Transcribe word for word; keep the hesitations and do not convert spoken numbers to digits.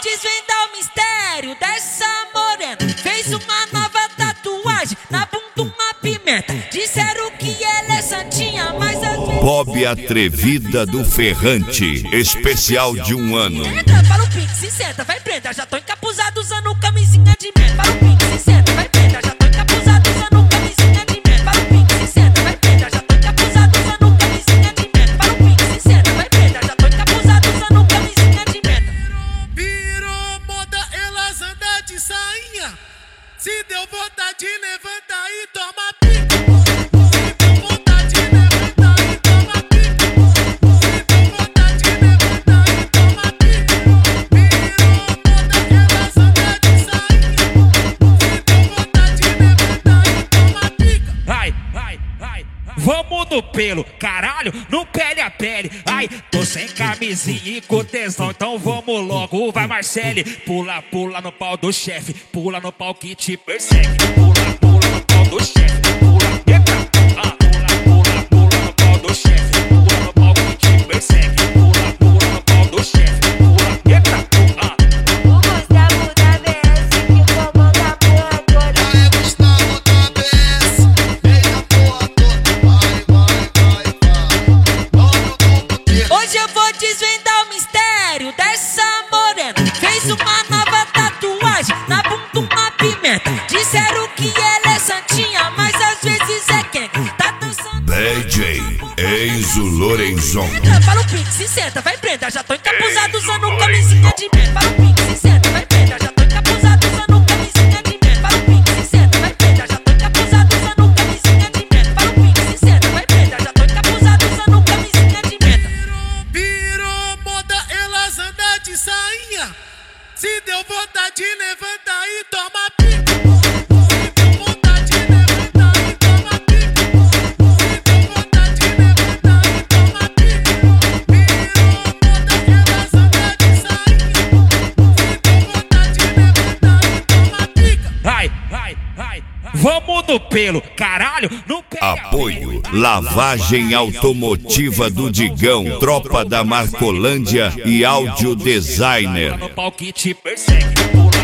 desvendar o mistério dessa morena. Fez uma nova tatuagem na bunda, uma pimenta. Disseram que ela é santinha, mas às vezes... Bob Atrevida do Ferrante, especial de um ano. Entra, fala o pix, se senta, vai prenda. Já tô encapuzado usando camisinha de merda. Fala o pix, se senta, vai prenda. Já tô encapuzado usando camisinha de merda. Fala o pix, se senta, vai prenda. Já tô encapuzado usando camisinha de merda. Fala o pix, se senta, vai prenda. Já tô encapuzado usando camisinha de merda. Virou moda, elas andam de sainha. Se deu vontade, levanta e toma pica. Se deu vontade, levanta e toma pica. Se deu vontade, levanta e toma pica. Virou moda, elas andam de sainha. Se deu vontade, levanta e toma pica. Ai, ai, ai, vamos no pelo, caralho, no pele a pele. Ai, tô sem camisinha e com tesão, então vamos logo. Vai Marcele, pula, pula no pau do chefe. Pula no pau que te persegue. Pula, pula no pau do chefe. Pula, eita, ah, pula, pula, pula no pau do chefe. Pula no pau que te persegue. Pula, pula no pau do chefe. Pula, eita, ah. O Gustavo da B S que comanda a porra toda. Vai, Gustavo da B S, vem na porra toda. Vai, vai, vai, vai. Dono do puteiro. Hoje eu vou desvendar o mistério dessa morena. Fez uma nova tatuagem na bunda, uma pimenta. Disseram que ela é santinha, mas às vezes é quem tá dançando. B J Enzo Lorenzon. Entra, fala o pix, se senta, vai prenda. Já tô encapuzado usando camisinha de merda. Fala o pix, se senta, vai prenda. Já tô encapuzado usando camisinha de merda. Fala o pix, se senta, vai prenda. Já tô encapuzado usando camisinha de merda. Fala o pix, se senta, vai prenda. Já tô encapuzado usando camisinha de merda. Virou moda, elas andam de sainha. Se deu vontade, levanta e toma pica. Se deu vontade, levanta e toma pica. Se deu vontade, levanta e toma pica. Virou moda, elas andam de sainha. Se deu vontade, levanta e toma pica. Ai, ai, ai, vamos no pelo, caralho, no pele a Apoio Lavagem Automotiva do Digão, Tropa da Marcolândia e Áudio Designer. no pau que te persegue. Pula,